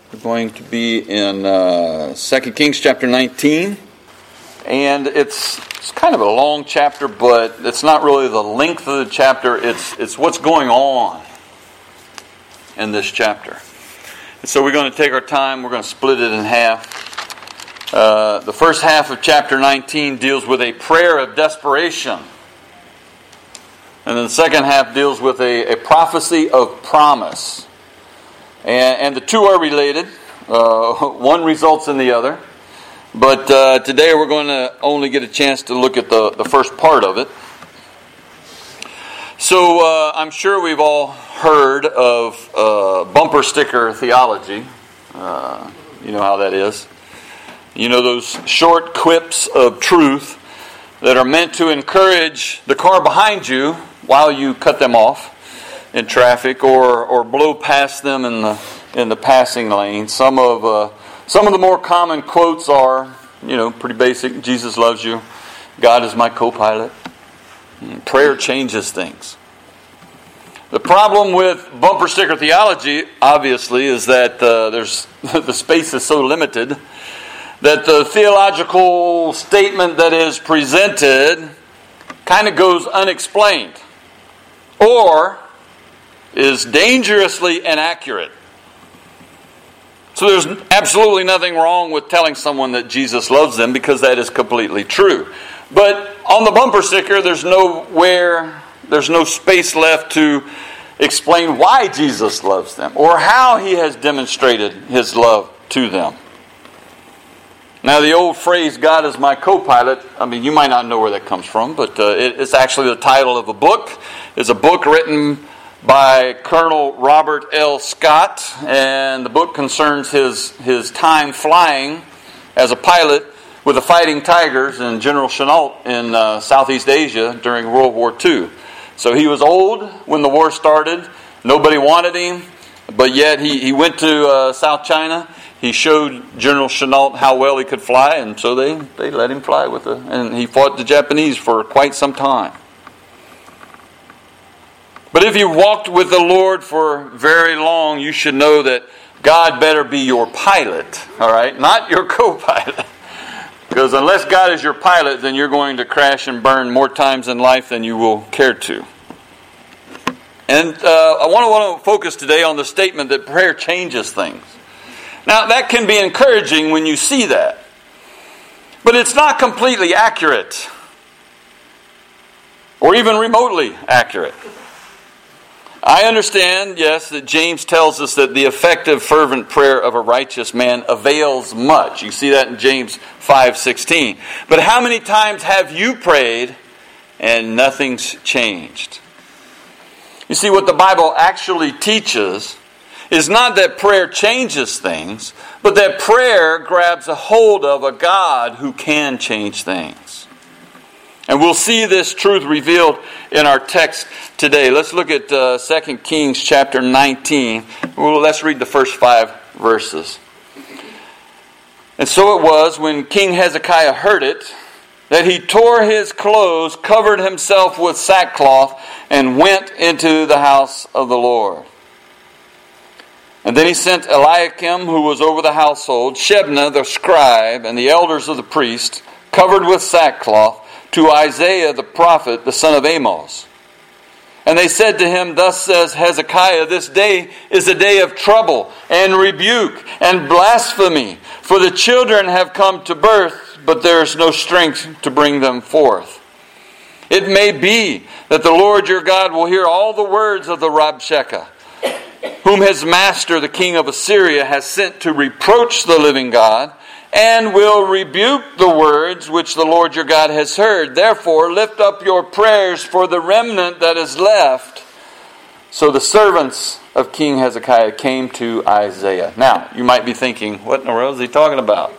We're going to be in 2 Kings chapter 19. And it's kind of a long chapter, but it's not really the length of the chapter. It's what's going on in this chapter. And so we're going to take our time. We're going to split it in half. The first half of chapter 19 deals with a prayer of desperation. And then the second half deals with a prophecy of promise. And the two are related. One results in the other. But today we're going to only get a chance to look at the first part of it. So I'm sure we've all heard of bumper sticker theology. You know how that is. You know those short quips of truth that are meant to encourage the car behind you while you cut them off in traffic or blow past them in the passing lane. Some of the more common quotes are, pretty basic. Jesus loves you. God is my co-pilot. Prayer changes things. The problem with bumper sticker theology, obviously, is that the space is so limited that the theological statement that is presented kind of goes unexplained or is dangerously inaccurate. So there's absolutely nothing wrong with telling someone that Jesus loves them because that is completely true. But on the bumper sticker, there's no space left to explain why Jesus loves them or how He has demonstrated His love to them. Now, the old phrase, God is my co-pilot, you might not know where that comes from, but it's actually the title of a book. It's a book written by Colonel Robert L. Scott, and the book concerns his time flying as a pilot with the Fighting Tigers and General Chennault in Southeast Asia during World War II. So he was old when the war started. Nobody wanted him, but yet he went to South China. He showed General Chennault how well he could fly, and so they let him fly and he fought the Japanese for quite some time. But if you walked with the Lord for very long, you should know that God better be your pilot, all right? Not your co-pilot. Because unless God is your pilot, then you're going to crash and burn more times in life than you will care to. And I want to focus today on the statement that prayer changes things. Now, that can be encouraging when you see that. But it's not completely accurate. Or even remotely accurate. I understand, yes, that James tells us that the effective, fervent prayer of a righteous man avails much. You see that in James 5:16. But how many times have you prayed and nothing's changed? You see, what the Bible actually teaches is not that prayer changes things, but that prayer grabs a hold of a God who can change things. And we'll see this truth revealed in our text today. Let's look at 2 Kings chapter 19. Let's read the first 5 verses. And so it was, when King Hezekiah heard it, that he tore his clothes, covered himself with sackcloth, and went into the house of the Lord. And then he sent Eliakim, who was over the household, Shebna the scribe, and the elders of the priest, covered with sackcloth, to Isaiah the prophet, the son of Amos. And they said to him, Thus says Hezekiah, this day is a day of trouble and rebuke and blasphemy, for the children have come to birth, but there is no strength to bring them forth. It may be that the Lord your God will hear all the words of the Rabshakeh, whom his master, the king of Assyria, has sent to reproach the living God, and will rebuke the words which the Lord your God has heard. Therefore, lift up your prayers for the remnant that is left. So the servants of King Hezekiah came to Isaiah. Now, you might be thinking, what in the world is he talking about?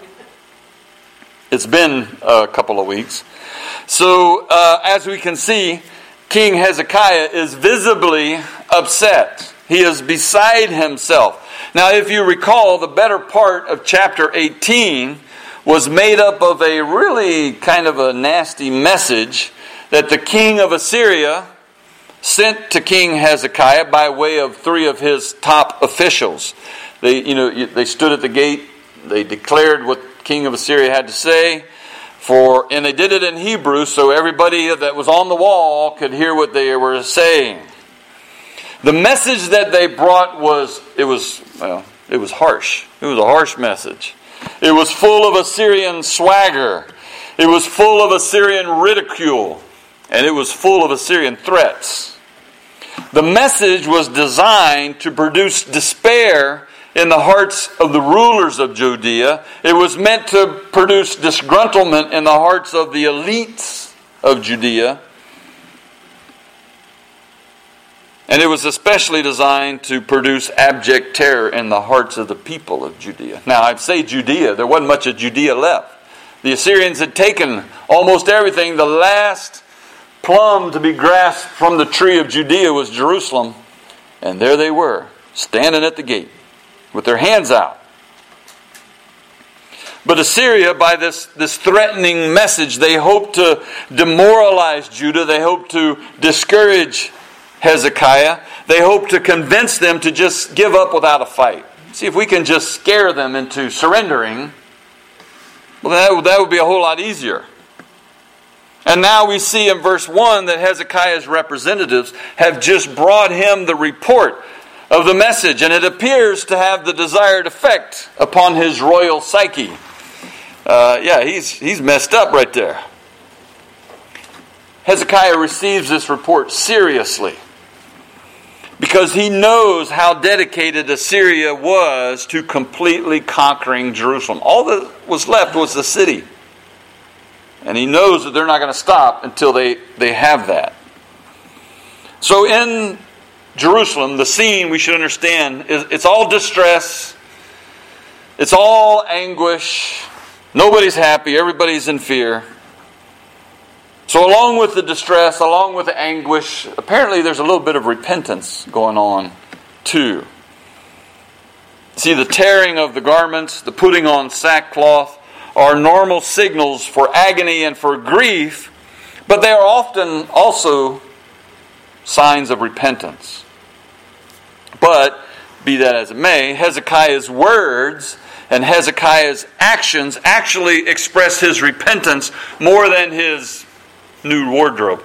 It's been a couple of weeks. So, as we can see, King Hezekiah is visibly upset. He is beside himself. Now, if you recall, the better part of chapter 18 was made up of a really kind of a nasty message that the king of Assyria sent to King Hezekiah by way of 3 of his top officials. They stood at the gate. They declared what king of Assyria had to say. And they did it in Hebrew, so everybody that was on the wall could hear what they were saying. The message that they brought was harsh. It was a harsh message. It was full of Assyrian swagger. It was full of Assyrian ridicule. And it was full of Assyrian threats. The message was designed to produce despair in the hearts of the rulers of Judea. It was meant to produce disgruntlement in the hearts of the elites of Judea. And it was especially designed to produce abject terror in the hearts of the people of Judea. Now, I'd say Judea. There wasn't much of Judea left. The Assyrians had taken almost everything. The last plum to be grasped from the tree of Judea was Jerusalem. And there they were, standing at the gate with their hands out. But Assyria, by this threatening message, they hoped to demoralize Judah. They hoped to discourage Hezekiah. They hoped to convince them to just give up without a fight. See, if we can just scare them into surrendering, well, that would be a whole lot easier. And now we see in verse 1 that Hezekiah's representatives have just brought him the report of the message, and it appears to have the desired effect upon his royal psyche. He's messed up right there. Hezekiah receives this report seriously because he knows how dedicated Assyria was to completely conquering Jerusalem. All that was left was the city. And he knows that they're not going to stop until they have that. So in Jerusalem, the scene, we should understand, it's all distress. It's all anguish. Nobody's happy. Everybody's in fear. So along with the distress, along with the anguish, apparently there's a little bit of repentance going on too. See, the tearing of the garments, the putting on sackcloth, are normal signals for agony and for grief, but they are often also signs of repentance. But, be that as it may, Hezekiah's words and Hezekiah's actions actually express his repentance more than his new wardrobe.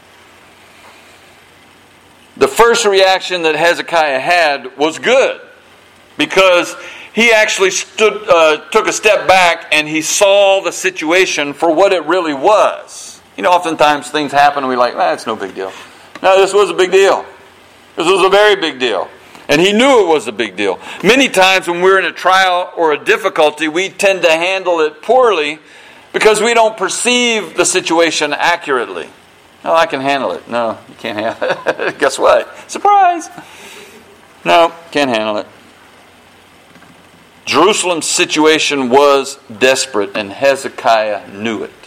The first reaction that Hezekiah had was good, because he actually took a step back and he saw the situation for what it really was. Oftentimes things happen and we're like, it's no big deal. No, this was a big deal. This was a very big deal. And he knew it was a big deal. Many times when we're in a trial or a difficulty, we tend to handle it poorly because we don't perceive the situation accurately. No, I can handle it. No, you can't handle it. Guess what? Surprise! No, can't handle it. Jerusalem's situation was desperate, and Hezekiah knew it.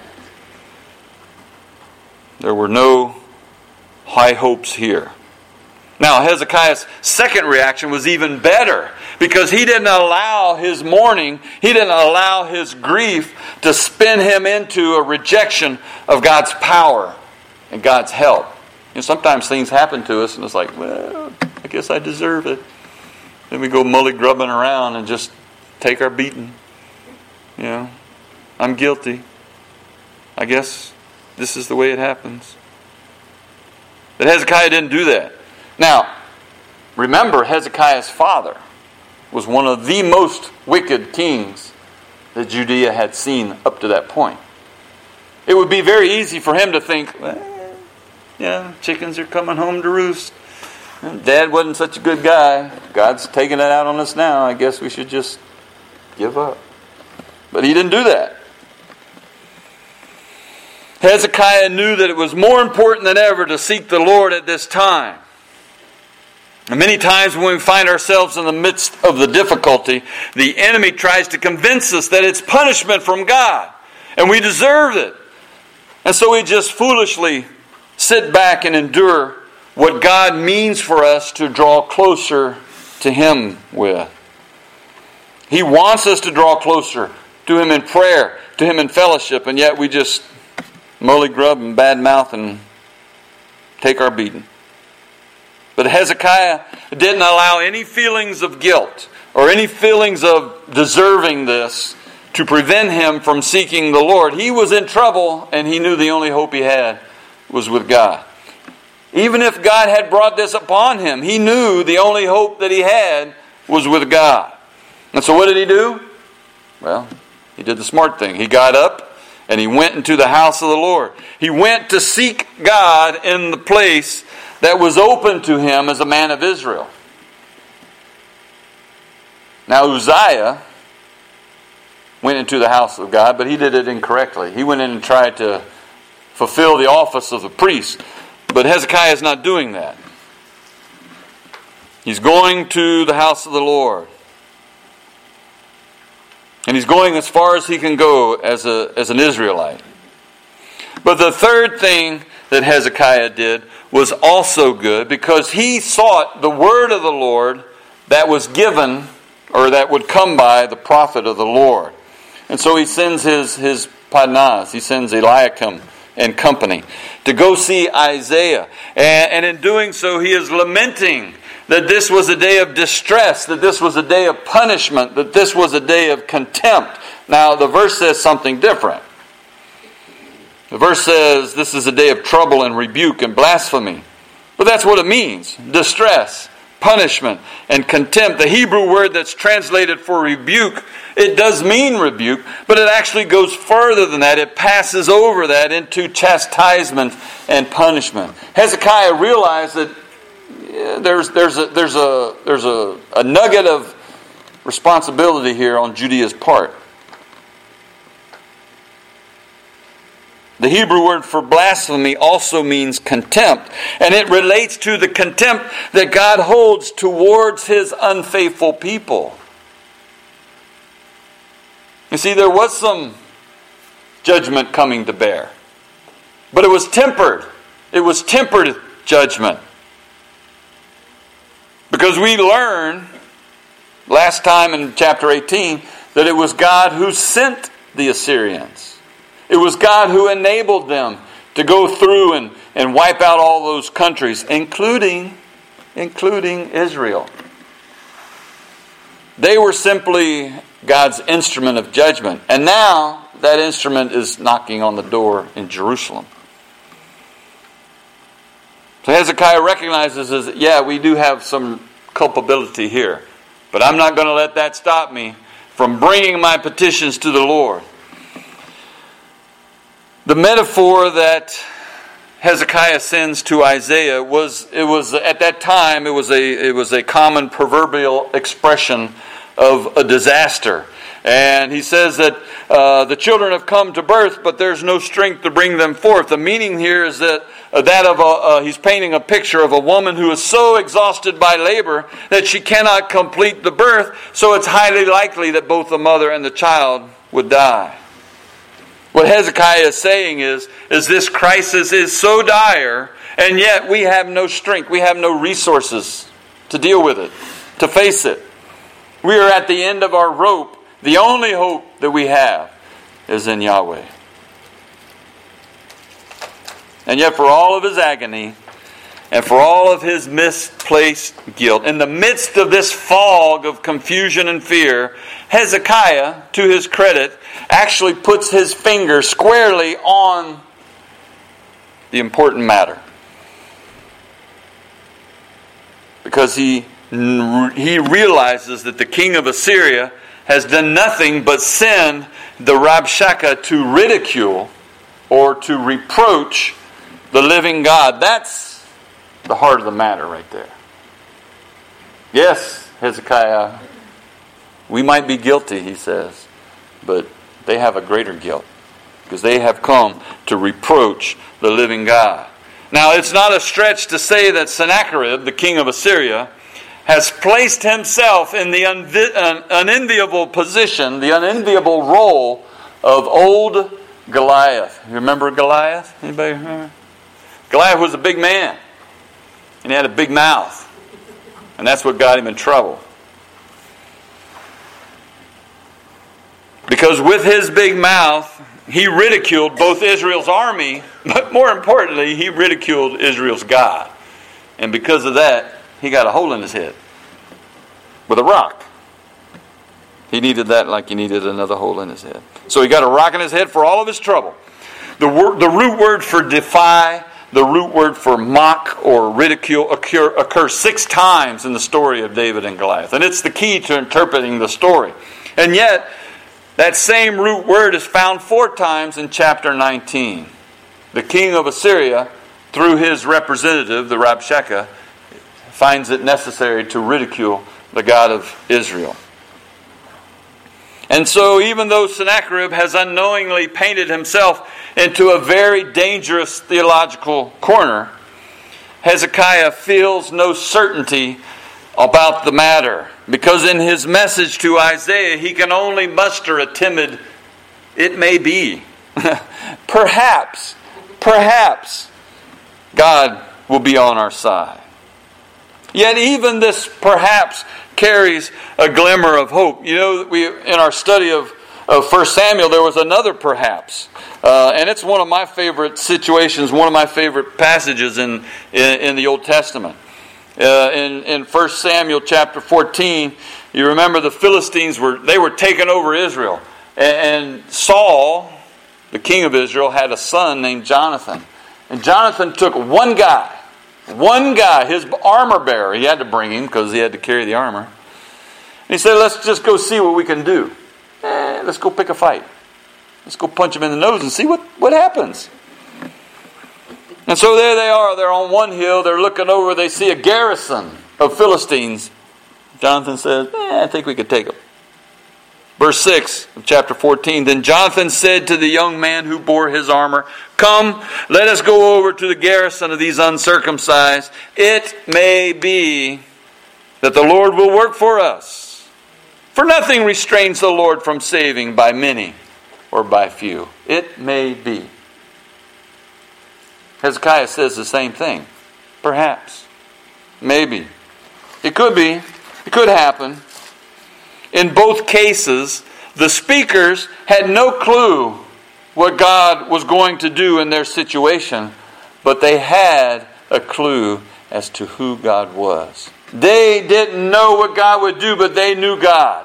There were no high hopes here. Now, Hezekiah's second reaction was even better, because he didn't allow his mourning, he didn't allow his grief to spin him into a rejection of God's power and God's help. Sometimes things happen to us, and it's like, well, I guess I deserve it. Then we go mully-grubbing around and just take our beating. I'm guilty. I guess this is the way it happens. But Hezekiah didn't do that. Now, remember, Hezekiah's father was one of the most wicked kings that Judea had seen up to that point. It would be very easy for him to think, chickens are coming home to roost. Dad wasn't such a good guy. God's taking that out on us now. I guess we should just give up. But he didn't do that. Hezekiah knew that it was more important than ever to seek the Lord at this time. And many times when we find ourselves in the midst of the difficulty, the enemy tries to convince us that it's punishment from God, and we deserve it. And so we just foolishly sit back and endure what God means for us to draw closer to Him with. He wants us to draw closer to Him in prayer, to Him in fellowship, and yet we just mully-grub and badmouth and take our beating. But Hezekiah didn't allow any feelings of guilt, or any feelings of deserving this to prevent him from seeking the Lord. He was in trouble, and he knew the only hope he had was with God. Even if God had brought this upon him, he knew the only hope that he had was with God. And so what did he do? Well, he did the smart thing. He got up and he went into the house of the Lord. He went to seek God in the place that was open to him as a man of Israel. Now Uzziah went into the house of God, but he did it incorrectly. He went in and tried to fulfill the office of the priest. But Hezekiah is not doing that. He's going to the house of the Lord. And he's going as far as he can go as an Israelite. But the third thing that Hezekiah did was also good, because he sought the word of the Lord that was given, or that would come by the prophet of the Lord. And so he sends his padnas, he sends Eliakim and company to go see Isaiah. And in doing so, he is lamenting that this was a day of distress, that this was a day of punishment, that this was a day of contempt. Now, the verse says something different. The verse says this is a day of trouble and rebuke and blasphemy. But that's what it means. Distress, punishment, and contempt. The Hebrew word that's translated for rebuke, it does mean rebuke, but it actually goes further than that. It passes over that into chastisement and punishment. Hezekiah realized that there's a nugget of responsibility here on Judea's part. The Hebrew word for blasphemy also means contempt, and it relates to the contempt that God holds towards His unfaithful people. You see, there was some judgment coming to bear, but it was tempered. It was tempered judgment. Because we learned last time in chapter 18 that it was God who sent the Assyrians. It was God who enabled them to go through and wipe out all those countries, including Israel. They were simply God's instrument of judgment. And now that instrument is knocking on the door in Jerusalem. So Hezekiah recognizes that, yeah, we do have some culpability here. But I'm not going to let that stop me from bringing my petitions to the Lord. The metaphor that Hezekiah sends to Isaiah was at that time it was a common proverbial expression of a disaster. And he says that the children have come to birth, but there's no strength to bring them forth. The meaning here is that he's painting a picture of a woman who is so exhausted by labor that she cannot complete the birth, so it's highly likely that both the mother and the child would die. What Hezekiah is saying is this crisis is so dire, and yet we have no strength, we have no resources to deal with it, to face it. We are at the end of our rope. The only hope that we have is in Yahweh. And yet for all of his agony, and for all of his misplaced guilt, in the midst of this fog of confusion and fear, Hezekiah, to his credit, actually puts his finger squarely on the important matter. Because he realizes that the king of Assyria has done nothing but send the Rabshakeh to ridicule or to reproach the living God. That's the heart of the matter right there. Yes, Hezekiah, we might be guilty, he says, but they have a greater guilt because they have come to reproach the living God. Now, it's not a stretch to say that Sennacherib, the king of Assyria, has placed himself in the unenviable position, the unenviable role of old Goliath. You remember Goliath? Anybody remember? Goliath was a big man, and he had a big mouth, and that's what got him in trouble. Because with his big mouth, he ridiculed both Israel's army, but more importantly, he ridiculed Israel's God. And because of that, he got a hole in his head with a rock. He needed that like he needed another hole in his head. So he got a rock in his head for all of his trouble. The root word for defy, the root word for mock or ridicule occurs 6 times in the story of David and Goliath. And it's the key to interpreting the story. And yet, that same root word is found 4 times in chapter 19. The king of Assyria, through his representative, the Rabshakeh, finds it necessary to ridicule the God of Israel. And so even though Sennacherib has unknowingly painted himself into a very dangerous theological corner, Hezekiah feels no certainty about the matter, because in his message to Isaiah, he can only muster a timid, "It may be." Perhaps God will be on our side. Yet even this perhaps carries a glimmer of hope. You know, in our study of 1 Samuel, there was another perhaps. And it's one of my favorite situations, one of my favorite passages in the Old Testament. In 1 Samuel chapter 14, you remember the Philistines were taking over Israel. And Saul, the king of Israel, had a son named Jonathan. And Jonathan took one guy, his armor bearer. He had to bring him because he had to carry the armor. And he said, "Let's just go see what we can do. Let's go pick a fight. Let's go punch him in the nose and see what happens." And so there they are. They're on one hill. They're looking over. They see a garrison of Philistines. Jonathan says, "I think we could take them." Verse 6 of chapter 14, "Then Jonathan said to the young man who bore his armor, 'Come, let us go over to the garrison of these uncircumcised. It may be that the Lord will work for us. For nothing restrains the Lord from saving by many or by few.'" It may be. Hezekiah says the same thing. Perhaps. Maybe. It could be. It could happen. In both cases, the speakers had no clue what God was going to do in their situation, but they had a clue as to who God was. They didn't know what God would do, but they knew God.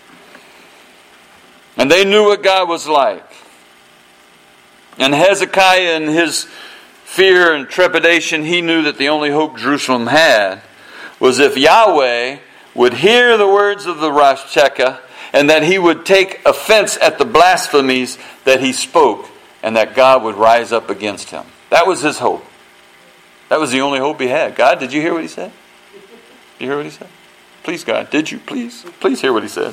And they knew what God was like. And Hezekiah, in his fear and trepidation, he knew that the only hope Jerusalem had was if Yahweh would hear the words of the Rabshakeh, and that he would take offense at the blasphemies that he spoke, and that God would rise up against him. That was his hope. That was the only hope he had. God, did you hear what he said? Did you hear what he said? Please, God, did you? Please hear what he said.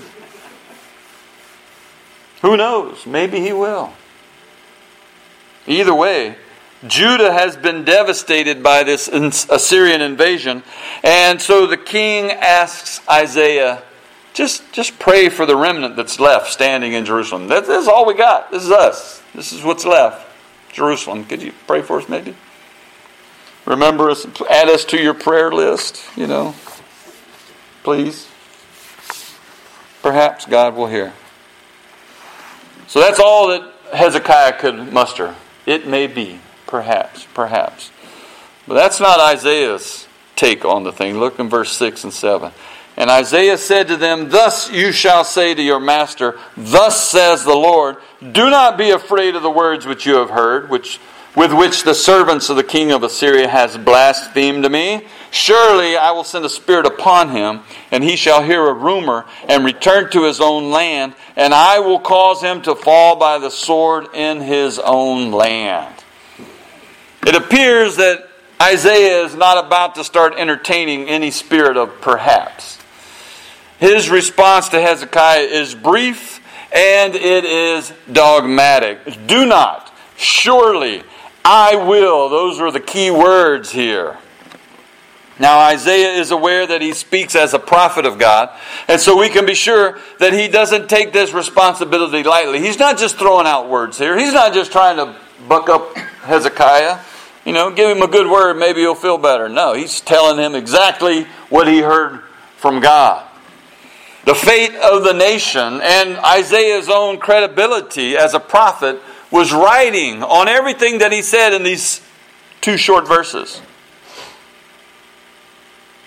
Who knows? Maybe he will. Either way, Judah has been devastated by this Assyrian invasion. And so the king asks Isaiah, just pray for the remnant that's left standing in Jerusalem. This is all we got. This is us. This is what's left. Jerusalem. Could you pray for us maybe? Remember us, add us to your prayer list, Please. Perhaps God will hear. So that's all that Hezekiah could muster. It may be. Perhaps. But that's not Isaiah's take on the thing. Look in verse 6 and 7. "And Isaiah said to them, 'Thus you shall say to your master, Thus says the Lord, do not be afraid of the words which you have heard, with which the servants of the king of Assyria has blasphemed me. Surely I will send a spirit upon him, and he shall hear a rumor and return to his own land, and I will cause him to fall by the sword in his own land.'" It appears that Isaiah is not about to start entertaining any spirit of perhaps. His response to Hezekiah is brief and it is dogmatic. "Do not. Surely I will." Those are the key words here. Now Isaiah is aware that he speaks as a prophet of God, and so we can be sure that he doesn't take this responsibility lightly. He's not just throwing out words here. He's not just trying to buck up Hezekiah. Give him a good word, maybe he'll feel better. No, he's telling him exactly what he heard from God. The fate of the nation and Isaiah's own credibility as a prophet was riding on everything that he said in these 2 short verses.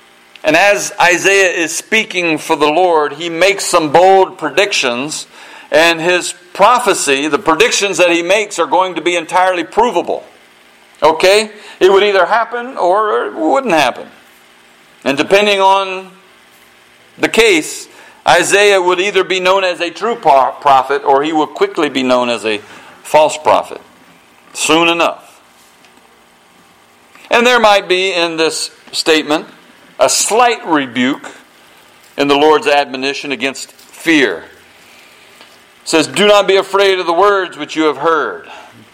And as Isaiah is speaking for the Lord, he makes some bold predictions. And his prophecy, the predictions that he makes, are going to be entirely provable. Okay? It would either happen or it wouldn't happen. And depending on the case, Isaiah would either be known as a true prophet or he would quickly be known as a false prophet. Soon enough. And there might be in this statement a slight rebuke in the Lord's admonition against fear. It says, do not be afraid of the words which you have heard.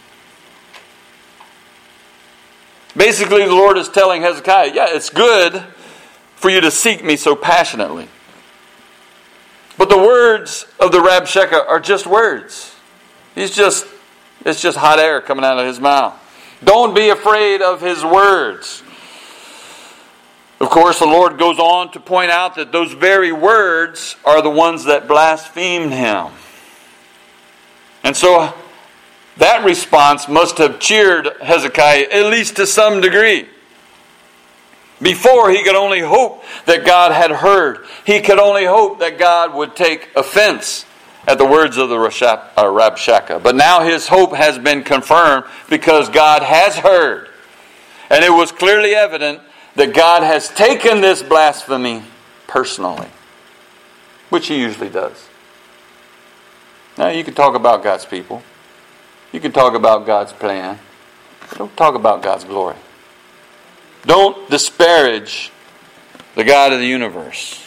Basically, the Lord is telling Hezekiah, yeah, it's good for you to seek me so passionately. But the words of the Rabshakeh are just words. It's just hot air coming out of his mouth. Don't be afraid of his words. Of course, the Lord goes on to point out that those very words are the ones that blasphemed him. And so that response must have cheered Hezekiah, at least to some degree. Before, he could only hope that God had heard. He could only hope that God would take offense at the words of the Rabshakeh. But now his hope has been confirmed because God has heard. And it was clearly evident that God has taken this blasphemy personally, which he usually does. Now, you can talk about God's people. You can talk about God's plan. But don't talk about God's glory. Don't disparage the God of the universe.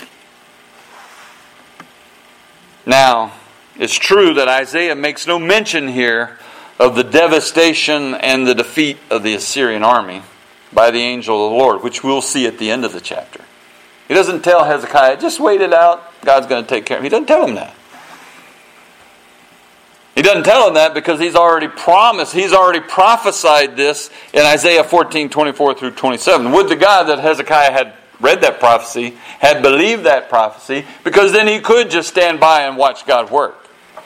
Now, it's true that Isaiah makes no mention here of the devastation and the defeat of the Assyrian army by the angel of the Lord, which we'll see at the end of the chapter. He doesn't tell Hezekiah, just wait it out, God's going to take care of it. He doesn't tell him that. He doesn't tell him that because he's already prophesied this in Isaiah 14, 24 through 27. Would to God that Hezekiah had read that prophecy, had believed that prophecy, because then he could just stand by and watch God work.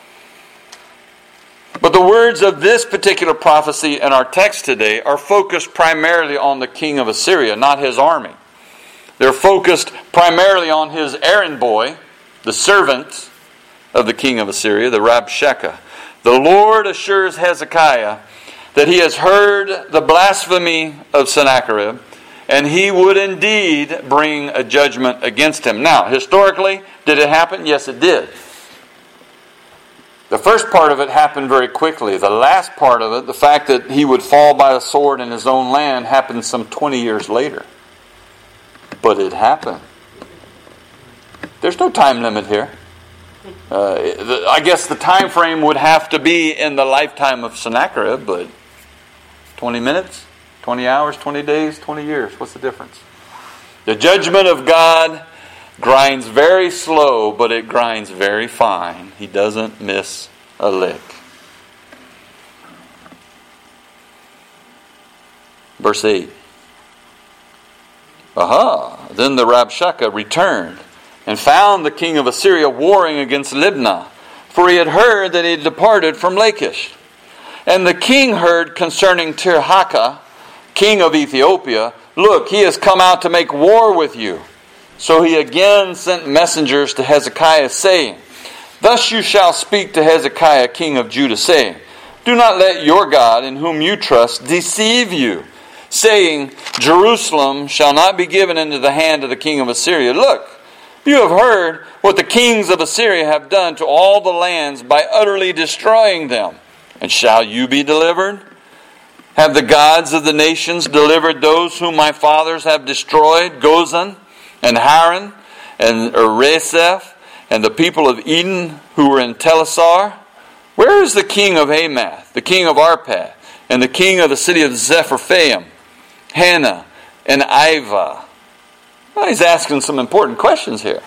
But the words of this particular prophecy in our text today are focused primarily on the king of Assyria, not his army. They're focused primarily on his errand boy, the servant of the king of Assyria, the Rabshakeh. The Lord assures Hezekiah that he has heard the blasphemy of Sennacherib, and he would indeed bring a judgment against him. Now, historically, did it happen? Yes, it did. The first part of it happened very quickly. The last part of it, the fact that he would fall by the sword in his own land, happened some 20 years later. But it happened. There's no time limit here. I guess the time frame would have to be in the lifetime of Sennacherib, but 20 minutes, 20 hours, 20 days, 20 years. What's the difference? The judgment of God grinds very slow, but it grinds very fine. He doesn't miss a lick. Verse 8. Then the Rabshakeh returned and found the king of Assyria warring against Libnah, for he had heard that he had departed from Lachish. And the king heard concerning Tirhakah, king of Ethiopia, look, he has come out to make war with you. So he again sent messengers to Hezekiah, saying, thus you shall speak to Hezekiah, king of Judah, saying, do not let your God, in whom you trust, deceive you, saying, Jerusalem shall not be given into the hand of the king of Assyria. Look, you have heard what the kings of Assyria have done to all the lands by utterly destroying them. And shall you be delivered? Have the gods of the nations delivered those whom my fathers have destroyed, Gozan and Haran and Ereseph and the people of Eden who were in Telassar? Where is the king of Hamath, the king of Arpad, and the king of the city of Zephyrphaim, Hannah and Ivah? Well, he's asking some important questions here.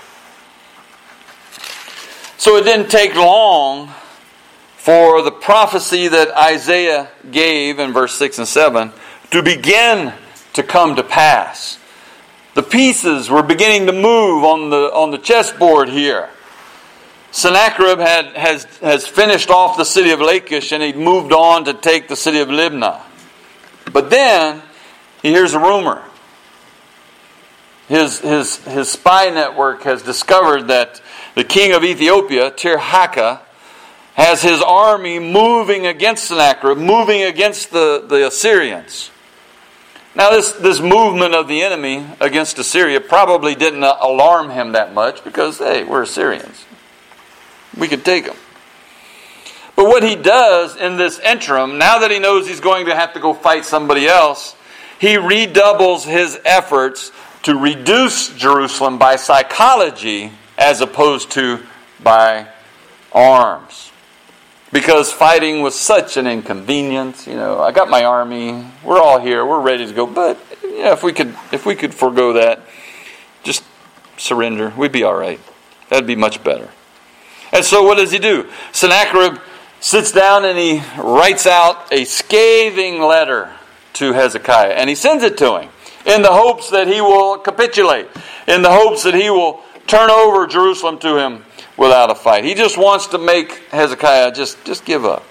So it didn't take long for the prophecy that Isaiah gave in verse 6 and 7 to begin to come to pass. The pieces were beginning to move on the chessboard here. Sennacherib has finished off the city of Lachish, and he'd moved on to take the city of Libnah. But then he hears a rumor. his spy network has discovered that the king of Ethiopia, Tirhaka, has his army moving against Sennacherib, moving against the Assyrians. Now this movement of the enemy against Assyria probably didn't alarm him that much because, hey, we're Assyrians. We could take them. But what he does in this interim, now that he knows he's going to have to go fight somebody else, he redoubles his efforts to reduce Jerusalem by psychology as opposed to by arms. Because fighting was such an inconvenience. I got my army. We're all here. We're ready to go. But if we could forego that, just surrender, we'd be all right. That'd be much better. And so what does he do? Sennacherib sits down and he writes out a scathing letter to Hezekiah. And he sends it to him in the hopes that he will capitulate, in the hopes that he will turn over Jerusalem to him without a fight. He just wants to make Hezekiah just give up.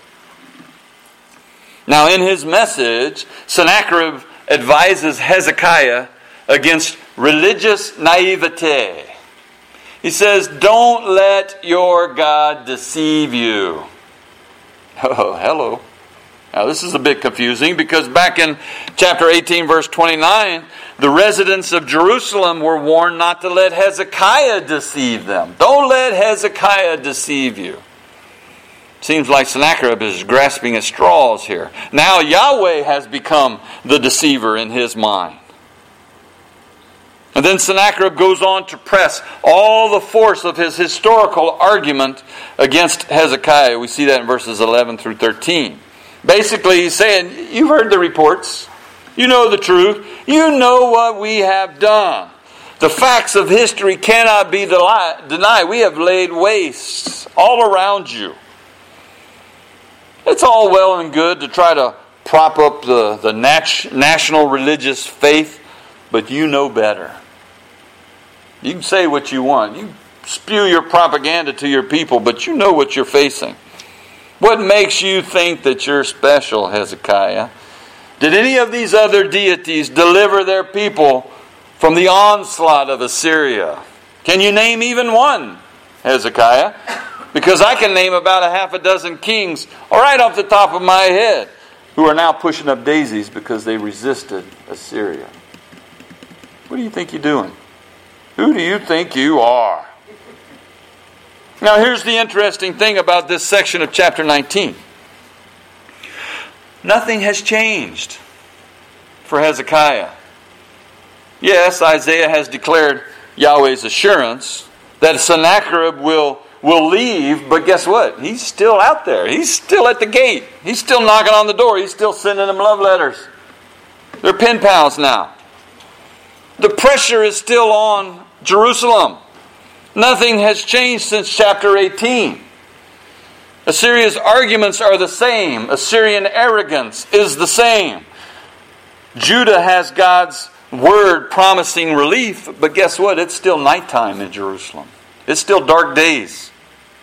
Now in his message, Sennacherib advises Hezekiah against religious naivete. He says, don't let your God deceive you. Oh, hello. Now this is a bit confusing because back in chapter 18 verse 29, the residents of Jerusalem were warned not to let Hezekiah deceive them. Don't let Hezekiah deceive you. Seems like Sennacherib is grasping at straws here. Now Yahweh has become the deceiver in his mind. And then Sennacherib goes on to press all the force of his historical argument against Hezekiah. We see that in verses 11 through 13. Basically, he's saying, you've heard the reports. You know the truth. You know what we have done. The facts of history cannot be denied. We have laid waste all around you. It's all well and good to try to prop up the national religious faith, but you know better. You can say what you want. You spew your propaganda to your people, but you know what you're facing. What makes you think that you're special, Hezekiah? Did any of these other deities deliver their people from the onslaught of Assyria? Can you name even one, Hezekiah? Because I can name about a half a dozen kings, right off the top of my head, who are now pushing up daisies because they resisted Assyria. What do you think you're doing? Who do you think you are? Now here's the interesting thing about this section of chapter 19. Nothing has changed for Hezekiah. Yes, Isaiah has declared Yahweh's assurance that Sennacherib will leave, but guess what? He's still out there. He's still at the gate. He's still knocking on the door. He's still sending them love letters. They're pen pals now. The pressure is still on Jerusalem. Nothing has changed since chapter 18. Assyria's arguments are the same. Assyrian arrogance is the same. Judah has God's word promising relief, but guess what? It's still nighttime in Jerusalem. It's still dark days.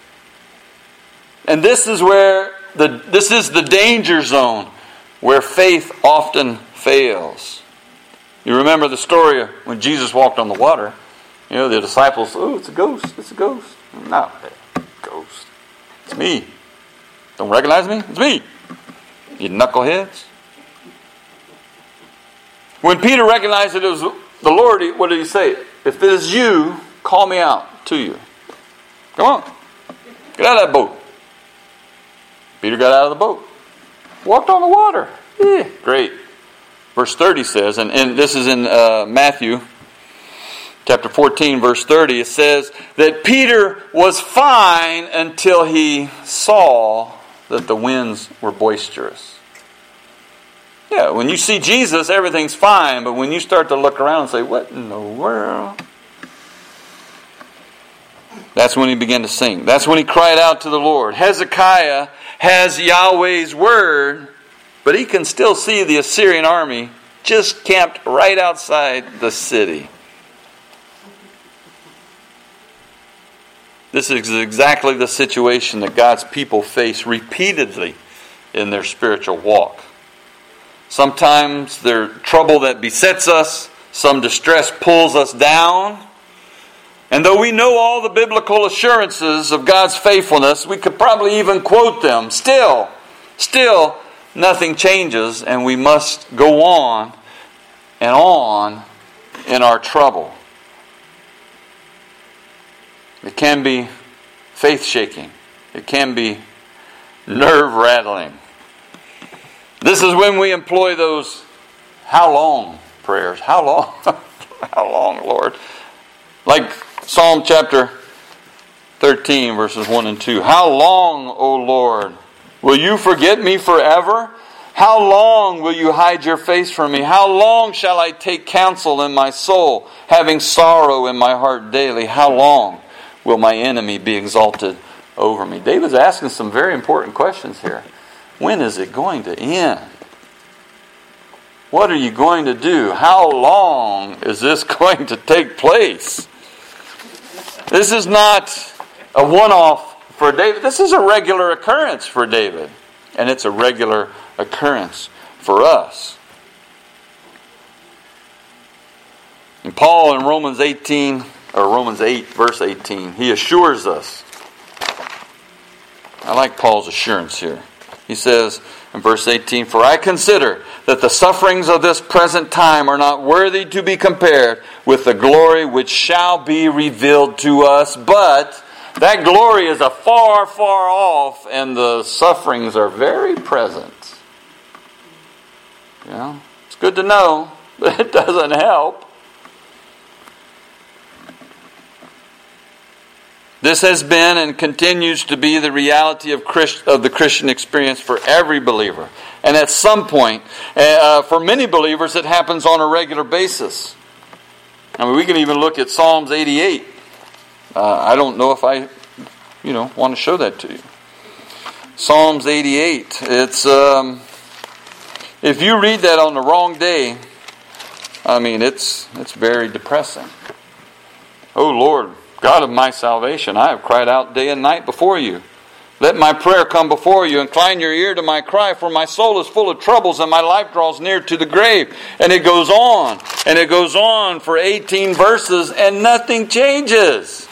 And this is the danger zone where faith often fails. You remember the story of when Jesus walked on the water. The disciples, it's a ghost, it's a ghost. No, ghost. It's me. Don't recognize me? It's me. You knuckleheads. When Peter recognized that it was the Lord, what did he say? If it is you, call me out to you. Come on. Get out of that boat. Peter got out of the boat. Walked on the water. Yeah, great. Verse 30 says, and this is in Matthew chapter 14, verse 30, it says that Peter was fine until he saw that the winds were boisterous. Yeah, when you see Jesus, everything's fine, but when you start to look around and say, what in the world? That's when he began to sing. That's when he cried out to the Lord. Hezekiah has Yahweh's word, but he can still see the Assyrian army just camped right outside the city. This is exactly the situation that God's people face repeatedly in their spiritual walk. Sometimes there's trouble that besets us. some distress pulls us down. And though we know all the biblical assurances of God's faithfulness, we could probably even quote them. Still, nothing changes, and we must go on and on in our trouble. It can be faith-shaking. It can be nerve-rattling. This is when we employ those "how long" prayers. How long? How long, Lord? Like Psalm chapter 13, verses 1 and 2. How long, O Lord, will you forget me forever? How long will you hide your face from me? How long shall I take counsel in my soul, having sorrow in my heart daily? How long will my enemy be exalted over me? David's asking some very important questions here. When is it going to end? What are you going to do? How long is this going to take place? This is not a one-off for David. This is a regular occurrence for David. And it's a regular occurrence for us. And Paul in Romans 8, verse 18, he assures us. I like Paul's assurance here. He says in verse 18, "For I consider that the sufferings of this present time are not worthy to be compared with the glory which shall be revealed to us." But that glory is afar, far off, and the sufferings are very present. It's good to know, but it doesn't help. This has been and continues to be the reality of the Christian experience for every believer. And at some point, for many believers, it happens on a regular basis. I mean, we can even look at Psalms 88. I don't know if I, want to show that to you. Psalms 88. It's if you read that on the wrong day, it's very depressing. Oh Lord, God of my salvation, I have cried out day and night before you. Let my prayer come before you. Incline your ear to my cry, for my soul is full of troubles and my life draws near to the grave. And it goes on. And it goes on for 18 verses and nothing changes.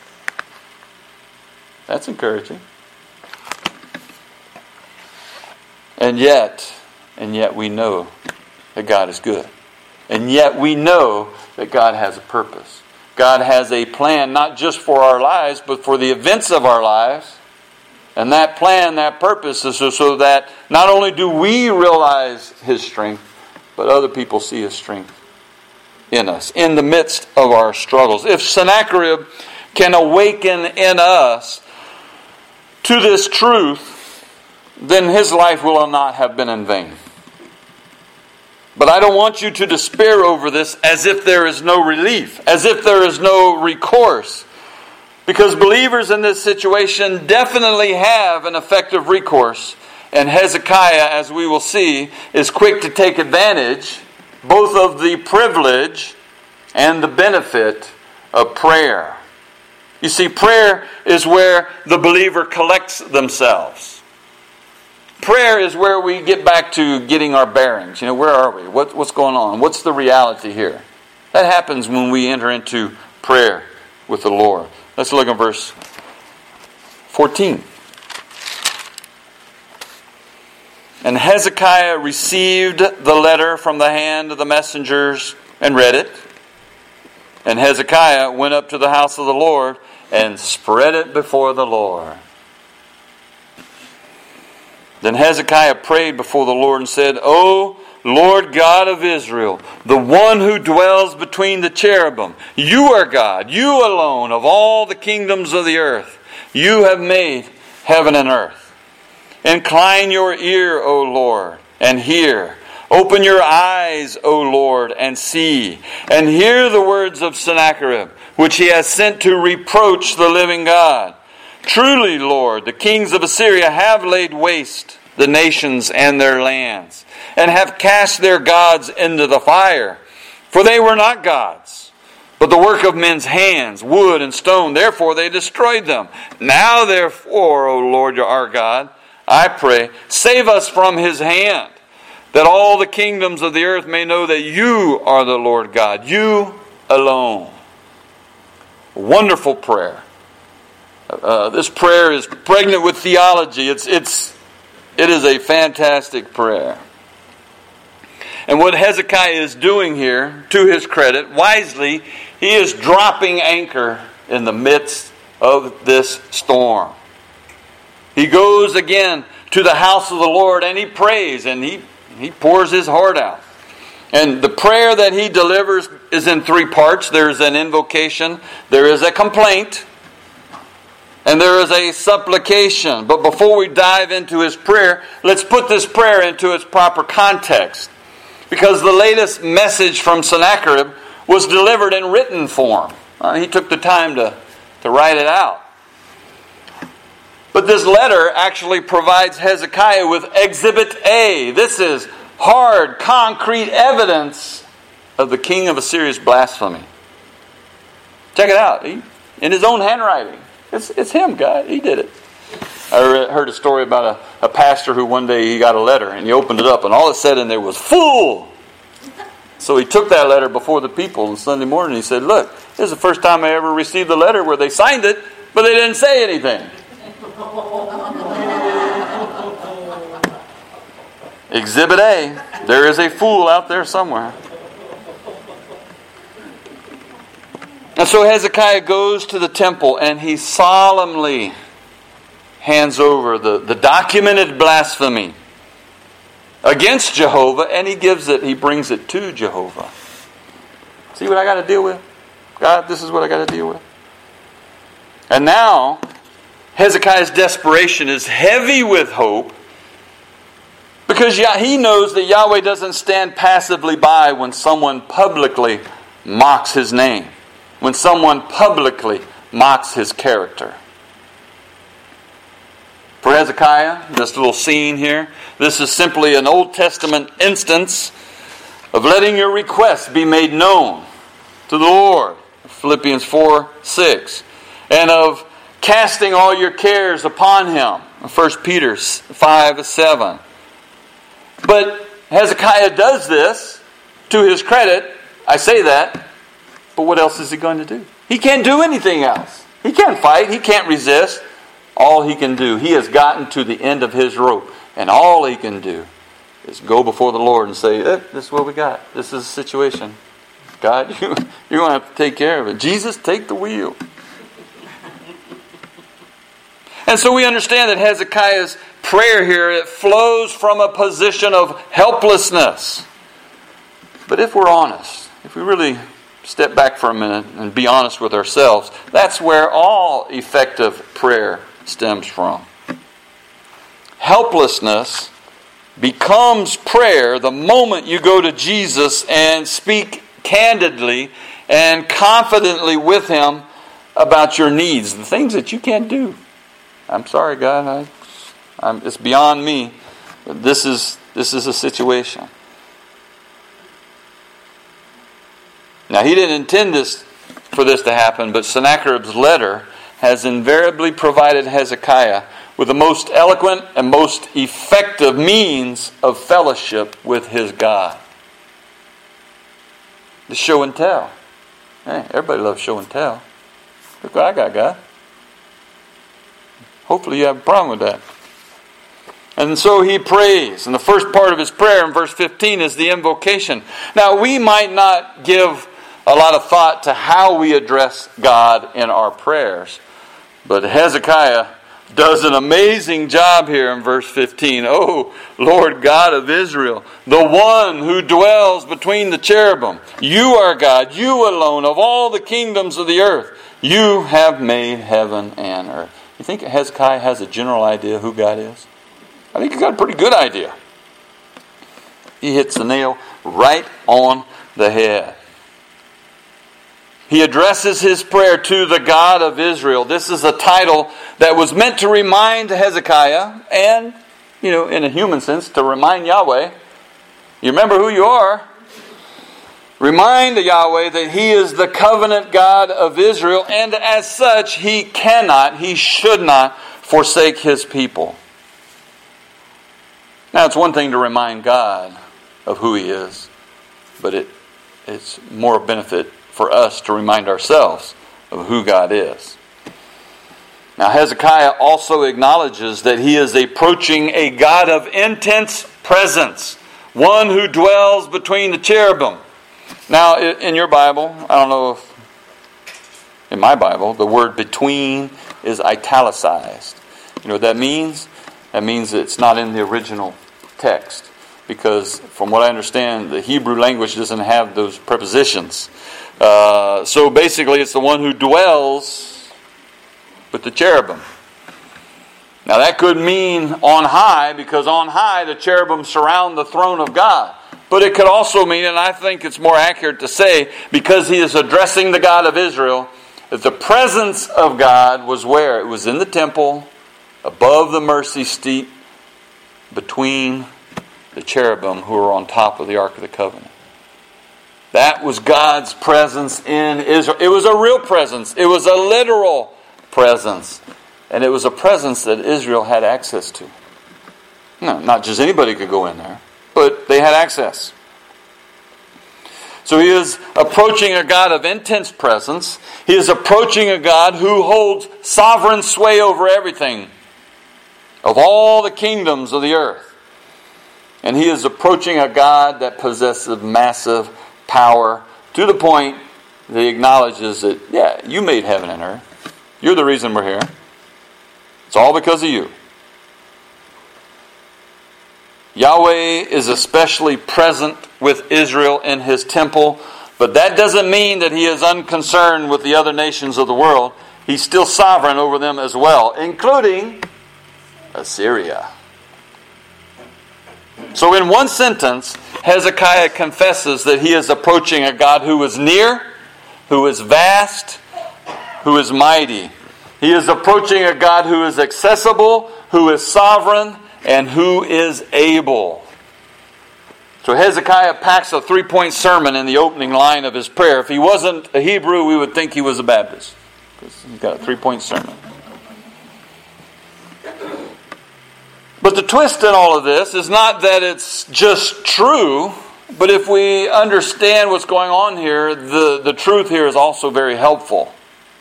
That's encouraging. And yet we know that God is good. And yet we know that God has a purpose. God has a plan, not just for our lives, but for the events of our lives. And that plan, that purpose is so that not only do we realize His strength, but other people see His strength in us, in the midst of our struggles. If Sennacherib can awaken in us to this truth, then his life will not have been in vain. But I don't want you to despair over this as if there is no relief, as if there is no recourse. Because believers in this situation definitely have an effective recourse. And Hezekiah, as we will see, is quick to take advantage both of the privilege and the benefit of prayer. You see, prayer is where the believer collects themselves. Prayer is where we get back to getting our bearings. Where are we? What's going on? What's the reality here? That happens when we enter into prayer with the Lord. Let's look at verse 14. And Hezekiah received the letter from the hand of the messengers and read it. And Hezekiah went up to the house of the Lord and spread it before the Lord. Then Hezekiah prayed before the Lord and said, "O Lord God of Israel, the one who dwells between the cherubim, you are God, you alone of all the kingdoms of the earth. You have made heaven and earth. Incline your ear, O Lord, and hear. Open your eyes, O Lord, and see, and hear the words of Sennacherib, which he has sent to reproach the living God. Truly, Lord, the kings of Assyria have laid waste the nations and their lands, and have cast their gods into the fire. For they were not gods, but the work of men's hands, wood and stone. Therefore they destroyed them. Now therefore, O Lord our God, I pray, save us from his hand. that all the kingdoms of the earth may know that you are the Lord God, you alone. Wonderful prayer. This prayer is pregnant with theology. It is a fantastic prayer. And what Hezekiah is doing here, to his credit, wisely, he is dropping anchor in the midst of this storm. He goes again to the house of the Lord and he prays and he pours his heart out. And the prayer that he delivers is in three parts. There is an invocation, there is a complaint, and there is a supplication. But before we dive into his prayer, let's put this prayer into its proper context. Because the latest message from Sennacherib was delivered in written form. He took the time to write it out. But this letter actually provides Hezekiah with Exhibit A. This is hard, concrete evidence of the king of Assyria's blasphemy. Check it out. In his own handwriting. It's him, God. He did it. I heard a story about a pastor who one day he got a letter and he opened it up and all it said in there was, "Fool!" So he took that letter before the people on Sunday morning and he said, "Look, this is the first time I ever received a letter where they signed it, but they didn't say anything." Exhibit A. There is a fool out there somewhere. And so Hezekiah goes to the temple and he solemnly hands over the documented blasphemy against Jehovah, and he brings it to Jehovah. See what I got to deal with? God, this is what I got to deal with. And now, Hezekiah's desperation is heavy with hope because he knows that Yahweh doesn't stand passively by when someone publicly mocks his name, when someone publicly mocks his character. For Hezekiah, this little scene here, this is simply an Old Testament instance of letting your requests be made known to the Lord, Philippians 4:6, and of casting all your cares upon Him, 1 Peter 5:7. But Hezekiah does this to his credit. I say that, but what else is he going to do? He can't do anything else. He can't fight. He can't resist. All he can do, he has gotten to the end of his rope, and all he can do is go before the Lord and say, "This is what we got. This is the situation. God, you're going to have to take care of it. Jesus, take the wheel." And so we understand that Hezekiah's prayer here, it flows from a position of helplessness. But if we're honest, if we really step back for a minute and be honest with ourselves, that's where all effective prayer stems from. Helplessness becomes prayer the moment you go to Jesus and speak candidly and confidently with Him about your needs, the things that you can't do. I'm sorry, God, it's beyond me. But this is a situation. Now, he didn't intend for this to happen, but Sennacherib's letter has invariably provided Hezekiah with the most eloquent and most effective means of fellowship with his God. The show and tell. Hey, everybody loves show and tell. Look what I got, God. Hopefully you have a problem with that. And so he prays. And the first part of his prayer in verse 15 is the invocation. Now, we might not give a lot of thought to how we address God in our prayers. But Hezekiah does an amazing job here in verse 15. "Oh, Lord God of Israel, the one who dwells between the cherubim. You are God, you alone, of all the kingdoms of the earth. You have made heaven and earth." You think Hezekiah has a general idea who God is? I think he's got a pretty good idea. He hits the nail right on the head. He addresses his prayer to the God of Israel. This is a title that was meant to remind Hezekiah and, in a human sense, to remind Yahweh. You remember who you are. Remind Yahweh that He is the covenant God of Israel, and as such, He should not forsake His people. Now, it's one thing to remind God of who He is, but it's more benefit for us to remind ourselves of who God is. Now, Hezekiah also acknowledges that he is approaching a God of intense presence, one who dwells between the cherubim. Now, in your Bible, I don't know if in my Bible, the word between is italicized. You know what that means? That means it's not in the original text. Because from what I understand, the Hebrew language doesn't have those prepositions. So basically, it's the one who dwells with the cherubim. Now that could mean on high, because on high the cherubim surround the throne of God. But it could also mean, and I think it's more accurate to say, because he is addressing the God of Israel, that the presence of God was where? It was in the temple, above the mercy seat, between the cherubim who were on top of the Ark of the Covenant. That was God's presence in Israel. It was a real presence. It was a literal presence. And it was a presence that Israel had access to. No, not just anybody could go in there, but they had access. So he is approaching a God of intense presence. He is approaching a God who holds sovereign sway over everything, of all the kingdoms of the earth. And he is approaching a God that possesses massive power, to the point that he acknowledges that, yeah, you made heaven and earth. You're the reason we're here. It's all because of you. Yahweh is especially present with Israel in His temple, but that doesn't mean that He is unconcerned with the other nations of the world. He's still sovereign over them as well, including Assyria. So in one sentence, Hezekiah confesses that he is approaching a God who is near, who is vast, who is mighty. He is approaching a God who is accessible, who is sovereign, and who is able. So Hezekiah packs a 3-point sermon in the opening line of his prayer. If he wasn't a Hebrew, we would think he was a Baptist, because he's got a 3-point sermon. But the twist in all of this is not that it's just true, but if we understand what's going on here, the truth here is also very helpful.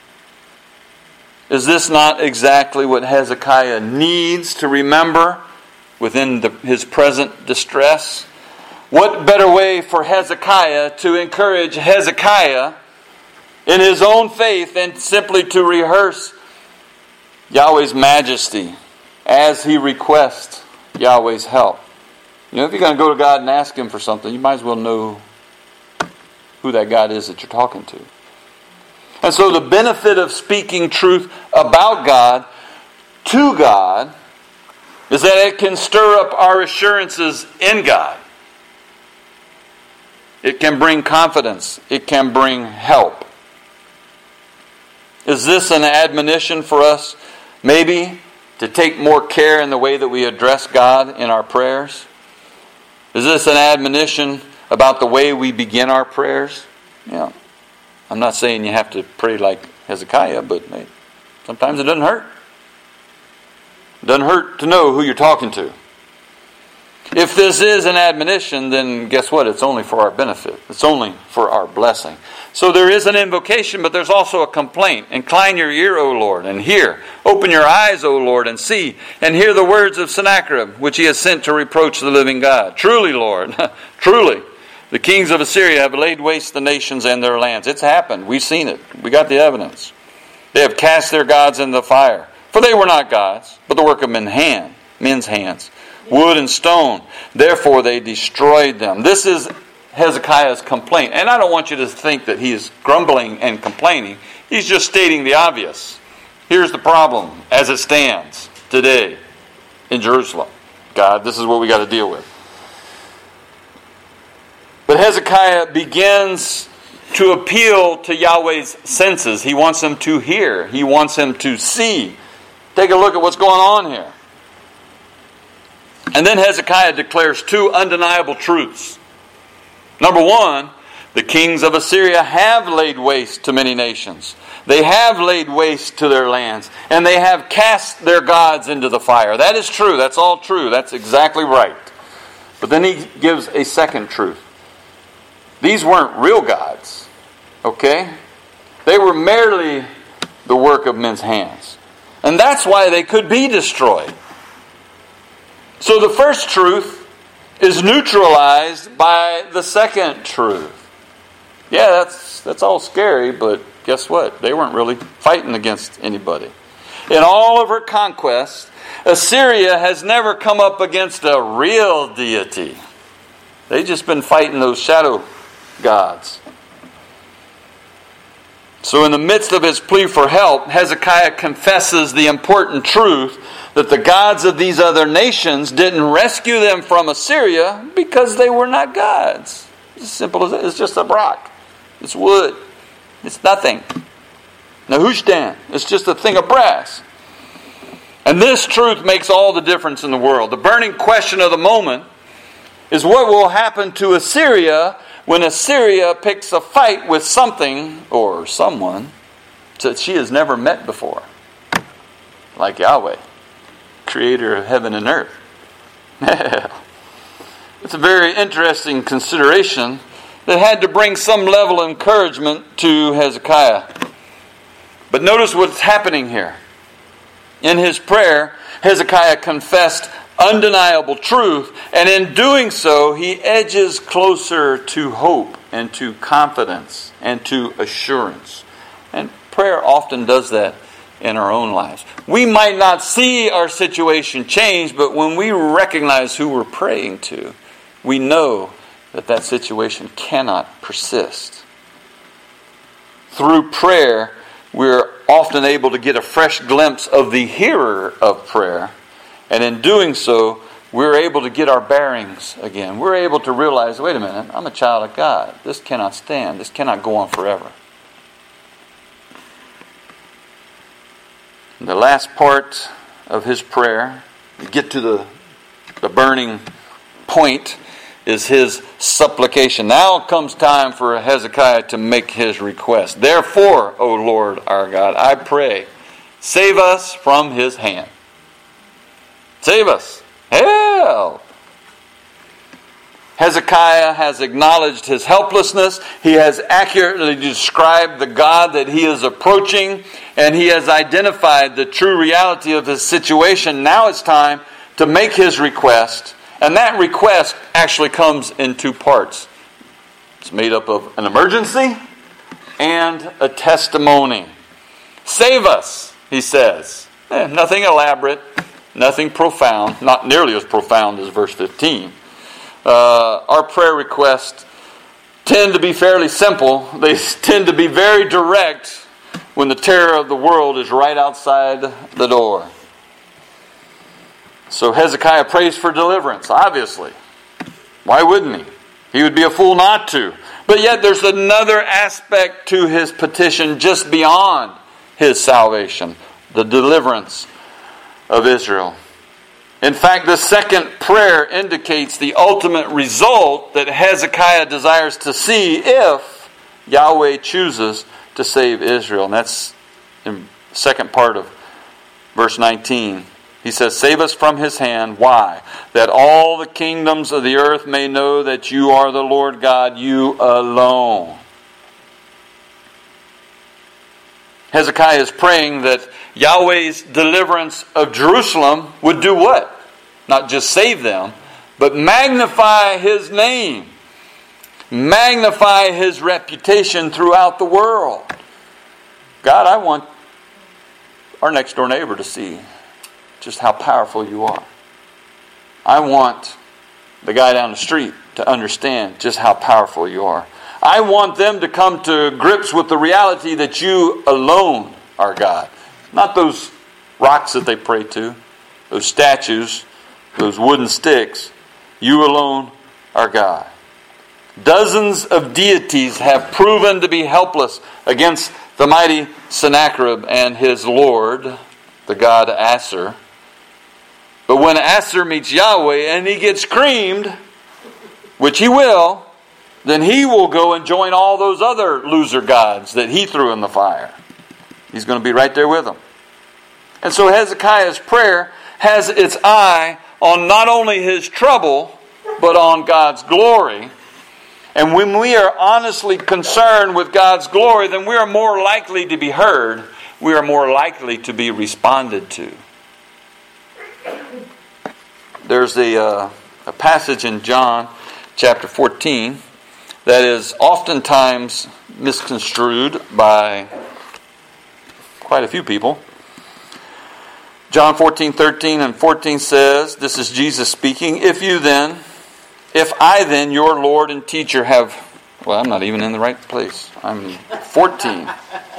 Is this not exactly what Hezekiah needs to remember within his present distress? What better way for Hezekiah to encourage Hezekiah in his own faith than simply to rehearse Yahweh's majesty as he requests Yahweh's help? You know, if you're going to go to God and ask Him for something, you might as well know who that God is that you're talking to. And so the benefit of speaking truth about God to God is that it can stir up our assurances in God. It can bring confidence. It can bring help. Is this an admonition for us, maybe, to take more care in the way that we address God in our prayers? Is this an admonition about the way we begin our prayers? Yeah. I'm not saying you have to pray like Hezekiah, but sometimes it doesn't hurt. It doesn't hurt to know who you're talking to. If this is an admonition, then guess what? It's only for our benefit. It's only for our blessing. So there is an invocation, but there's also a complaint. Incline your ear, O Lord, and hear. Open your eyes, O Lord, and see. And hear the words of Sennacherib, which he has sent to reproach the living God. Truly, Lord, truly, the kings of Assyria have laid waste the nations and their lands. It's happened. We've seen it. We got the evidence. They have cast their gods in the fire. For they were not gods, but the work of men's hands. Wood and stone. Therefore they destroyed them. This is Hezekiah's complaint. And I don't want you to think that he is grumbling and complaining. He's just stating the obvious. Here's the problem as it stands today in Jerusalem. God, this is what we got to deal with. But Hezekiah begins to appeal to Yahweh's senses. He wants him to hear. He wants him to see. Take a look at what's going on here. And then Hezekiah declares 2 undeniable truths. Number one, The kings of Assyria have laid waste to many nations. They have laid waste to their lands, and they have cast their gods into the fire. That is true. That's all true. That's exactly right. But then he gives a second truth. These weren't real gods, okay? They were merely the work of men's hands. And that's why they could be destroyed. So the first truth is neutralized by the second truth. Yeah, that's all scary, but guess what? They weren't really fighting against anybody. In all of her conquests, Assyria has never come up against a real deity. They've just been fighting those shadow gods. So in the midst of his plea for help, Hezekiah confesses the important truth that the gods of these other nations didn't rescue them from Assyria because they were not gods. It's as simple as it. It's just a rock. It's wood. It's nothing. Nehushtan. It's just a thing of brass. And this truth makes all the difference in the world. The burning question of the moment is what will happen to Assyria when Assyria picks a fight with something or someone that she has never met before. Like Yahweh, creator of heaven and earth. It's a very interesting consideration that had to bring some level of encouragement to Hezekiah. But notice what's happening here. In his prayer, Hezekiah confessed undeniable truth, and in doing so, he edges closer to hope and to confidence and to assurance. And prayer often does that in our own lives. We might not see our situation change, but when we recognize who we're praying to, we know that situation cannot persist. Through prayer, we're often able to get a fresh glimpse of the hearer of prayer. And in doing so, we're able to get our bearings again. We're able to realize, wait a minute, I'm a child of God. This cannot stand. This cannot go on forever. And the last part of his prayer, we get to the burning point, is his supplication. Now comes time for Hezekiah to make his request. Therefore, O Lord our God, I pray, save us from his hand. Save us. Help! Hezekiah has acknowledged his helplessness. He has accurately described the God that he is approaching, and he has identified the true reality of his situation. Now it's time to make his request. And that request actually comes in two parts. It's made up of an emergency and a testimony. Save us, he says. Nothing elaborate, nothing profound, not nearly as profound as verse 15. Our prayer requests tend to be fairly simple. They tend to be very direct when the terror of the world is right outside the door. So Hezekiah prays for deliverance, obviously. Why wouldn't he? He would be a fool not to. But yet there's another aspect to his petition just beyond his salvation, the deliverance of Israel. In fact, the second prayer indicates the ultimate result that Hezekiah desires to see if Yahweh chooses to save Israel. And that's in the second part of verse 19. He says, save us from his hand. Why? That all the kingdoms of the earth may know that you are the Lord God, you alone. Hezekiah is praying that Yahweh's deliverance of Jerusalem would do what? Not just save them, but magnify his name. Magnify his reputation throughout the world. God, I want our next door neighbor to see just how powerful you are. I want the guy down the street to understand just how powerful you are. I want them to come to grips with the reality that you alone are God. Not those rocks that they pray to, those statues, those wooden sticks. You alone are God. Dozens of deities have proven to be helpless against the mighty Sennacherib and his lord, the god Assur. But when Assur meets Yahweh and he gets creamed, which he will, then he will go and join all those other loser gods that he threw in the fire. He's going to be right there with them. And so Hezekiah's prayer has its eye on not only his trouble, but on God's glory. And when we are honestly concerned with God's glory, then we are more likely to be heard. We are more likely to be responded to. There's a passage in John chapter 14 that is oftentimes misconstrued by quite a few people. John 14:13 and 14 says, this is Jesus speaking, If I then, your Lord and teacher have... Well, I'm not even in the right place. I'm 14.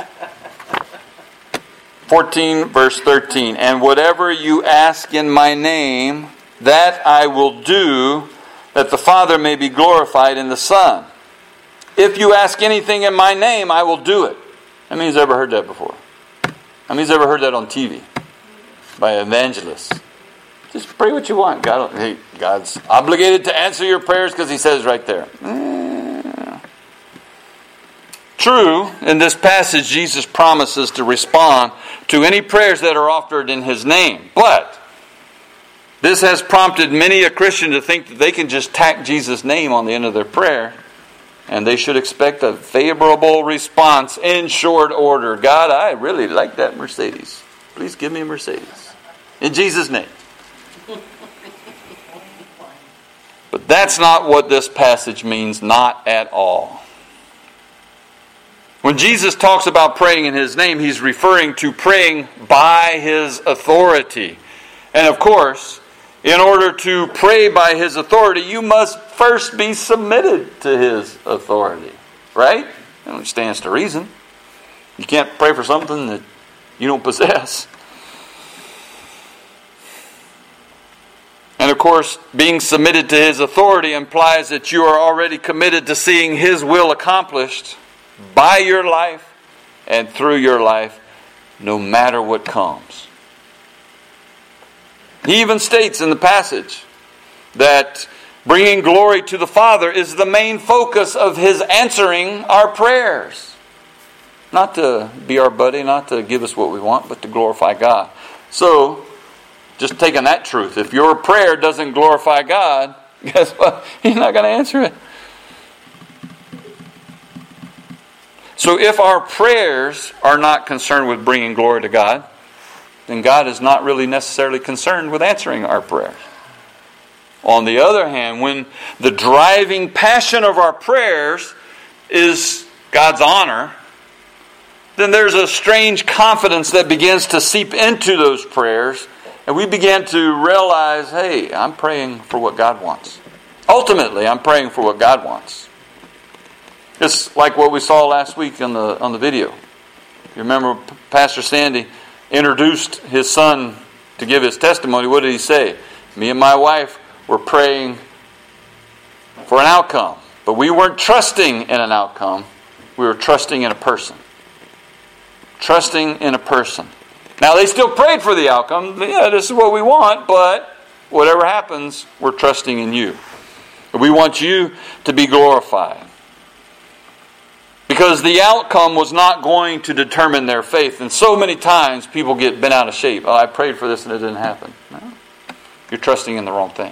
14 verse 13. And whatever you ask in my name, that I will do, that the Father may be glorified in the Son. If you ask anything in my name, I will do it. How many's ever heard that before? How many's ever heard that on TV? By evangelists. Just pray what you want. God's obligated to answer your prayers because He says right there. True, in this passage, Jesus promises to respond to any prayers that are offered in His name. But this has prompted many a Christian to think that they can just tack Jesus' name on the end of their prayer, and they should expect a favorable response in short order. God, I really like that Mercedes. Please give me a Mercedes. In Jesus' name. But that's not what this passage means, not at all. When Jesus talks about praying in His name, He's referring to praying by His authority. And of course, in order to pray by His authority, you must first be submitted to His authority. Right? That only stands to reason. You can't pray for something that you don't possess. And of course, being submitted to His authority implies that you are already committed to seeing His will accomplished by your life and through your life, no matter what comes. He even states in the passage that bringing glory to the Father is the main focus of His answering our prayers. Not to be our buddy, not to give us what we want, but to glorify God. So, just taking that truth, if your prayer doesn't glorify God, guess what? He's not going to answer it. So if our prayers are not concerned with bringing glory to God, then God is not really necessarily concerned with answering our prayers. On the other hand, when the driving passion of our prayers is God's honor, then there's a strange confidence that begins to seep into those prayers, and we begin to realize, hey, I'm praying for what God wants. Ultimately, I'm praying for what God wants. It's like what we saw last week on the video. You remember Pastor Sandy introduced his son to give his testimony. What did he say? Me and my wife were praying for an outcome. But we weren't trusting in an outcome. We were trusting in a person. Trusting in a person. Now they still prayed for the outcome. Yeah, this is what we want, but whatever happens, we're trusting in you. We want you to be glorified. Because the outcome was not going to determine their faith. And so many times people get bent out of shape. Oh, I prayed for this and it didn't happen. No, you're trusting in the wrong thing.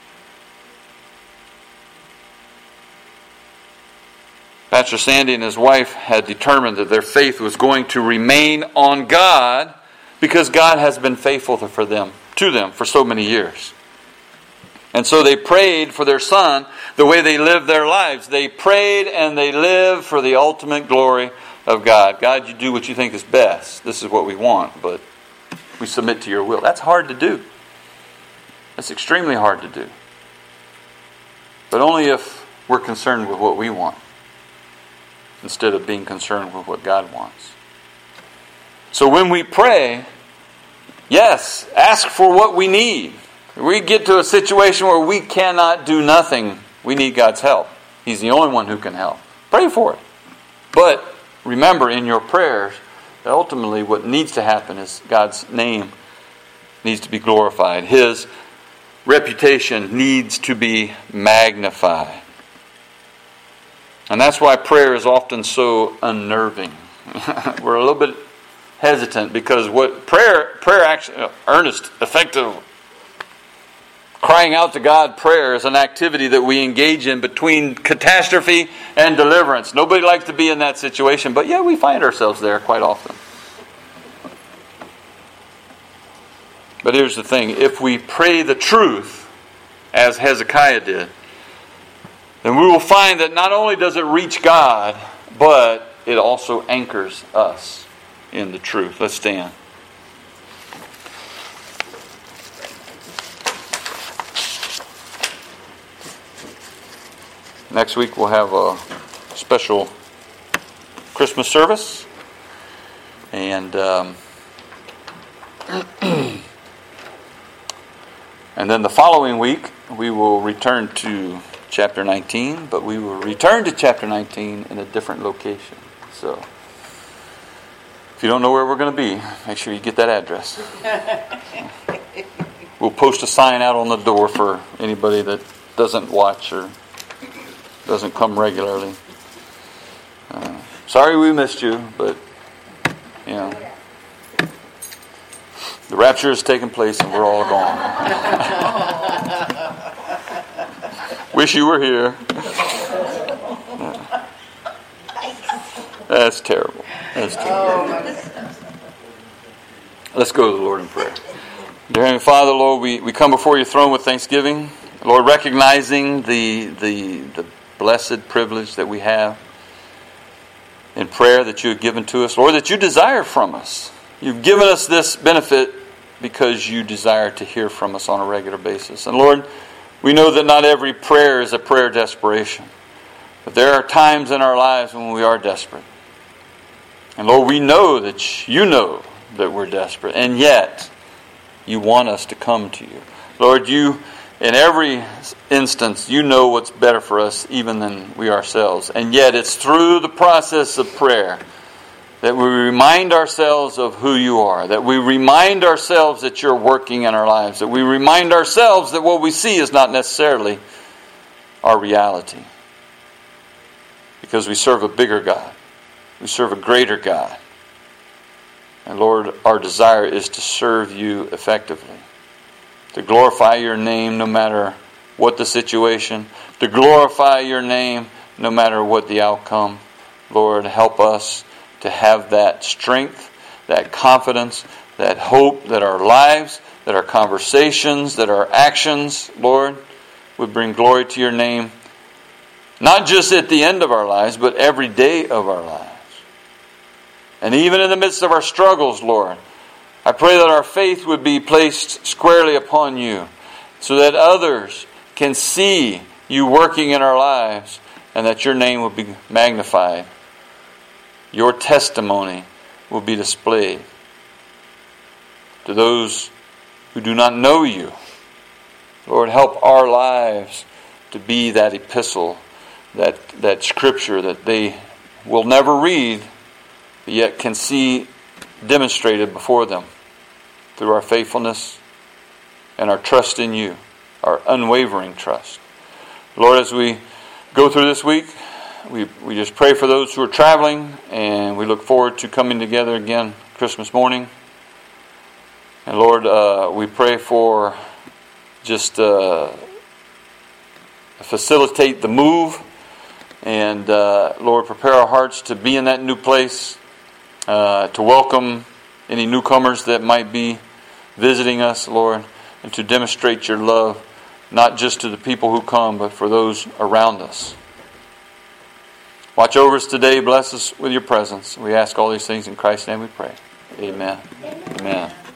Pastor Sandy and his wife had determined that their faith was going to remain on God because God has been faithful to them for so many years. And so they prayed for their son the way they lived their lives. They prayed and they lived for the ultimate glory of God. God, you do what you think is best. This is what we want, but we submit to your will. That's hard to do. That's extremely hard to do. But only if we're concerned with what we want instead of being concerned with what God wants. So when we pray, yes, ask for what we need. We get to a situation where we cannot do nothing. We need God's help. He's the only one who can help. Pray for it. But remember in your prayers that ultimately what needs to happen is God's name needs to be glorified. His reputation needs to be magnified. And that's why prayer is often so unnerving. We're a little bit hesitant because what prayer actually, earnest, effective, crying out to God prayer is an activity that we engage in between catastrophe and deliverance. Nobody likes to be in that situation, but yeah, we find ourselves there quite often. But here's the thing, if we pray the truth, as Hezekiah did, then we will find that not only does it reach God, but it also anchors us in the truth. Let's stand. Next week we'll have a special Christmas service. And and then the following week we will return to chapter 19, but we will return to chapter 19 in a different location. So, if you don't know where we're going to be, make sure you get that address. We'll post a sign out on the door for anybody that doesn't watch or doesn't come regularly. Sorry we missed you, but, you know, the rapture has taken place and we're all gone. Wish you were here. That's terrible. That's terrible. Let's go to the Lord in prayer. Dear Heavenly Father, Lord, we come before your throne with thanksgiving. Lord, recognizing the blessed privilege that we have in prayer that you have given to us. Lord, that you desire from us. You've given us this benefit because you desire to hear from us on a regular basis. And Lord, we know that not every prayer is a prayer of desperation. But there are times in our lives when we are desperate. And Lord, we know that you know that we're desperate. And yet, you want us to come to you. Lord, you, in every instance, you know what's better for us even than we ourselves. And yet, it's through the process of prayer that we remind ourselves of who you are, that we remind ourselves that you're working in our lives, that we remind ourselves that what we see is not necessarily our reality. Because we serve a bigger God. We serve a greater God. And Lord, our desire is to serve you effectively, to glorify your name no matter what the situation, to glorify your name no matter what the outcome. Lord, help us to have that strength, that confidence, that hope that our lives, that our conversations, that our actions, Lord, would bring glory to your name, not just at the end of our lives, but every day of our lives. And even in the midst of our struggles, Lord, I pray that our faith would be placed squarely upon you so that others can see you working in our lives and that your name will be magnified. Your testimony will be displayed to those who do not know you. Lord, help our lives to be that epistle, that scripture that they will never read, but yet can see demonstrated before them through our faithfulness and our trust in you, our unwavering trust. Lord, as we go through this week, we just pray for those who are traveling, and we look forward to coming together again Christmas morning. And Lord, we pray for just facilitate the move, and Lord, prepare our hearts to be in that new place, to welcome any newcomers that might be visiting us, Lord, and to demonstrate your love, not just to the people who come, but for those around us. Watch over us today. Bless us with your presence. We ask all these things in Christ's name we pray. Amen. Amen.